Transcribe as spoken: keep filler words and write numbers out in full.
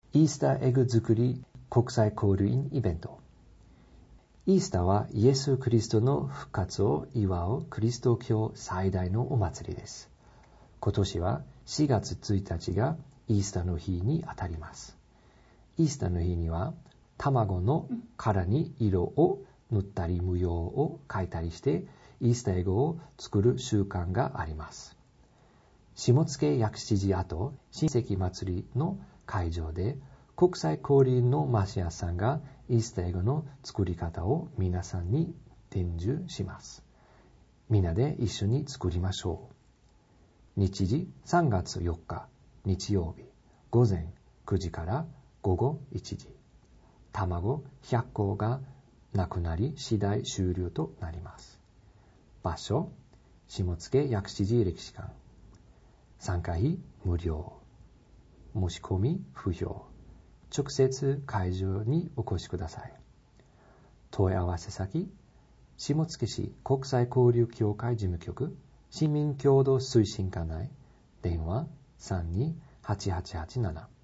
イースターエッグ作り国際交流員イベント。イースターはイエス・キリストの復活を祝うキリスト教最大のお祭りです。今年はしがつついたちがイースターの日にあたります。イースターの日には卵の殻に色を塗ったり模様を描いたりしてイースターエッグを作る習慣があります。下野薬師寺跡親戚祭りの会場で国際交流のマシアさんがイースターエッグの作り方を皆さんに伝授します。みんなで一緒に作りましょう。日時さんがつよっか日曜日午前くじから午後いちじ。卵ひゃっこがなくなり次第終了となります。場所下野薬師寺歴史館。参加費無料。申し込み不要。直接会場にお越しください。問い合わせ先下野市国際交流協会事務局市民共同推進課内電話 さんにーはちはちはちなな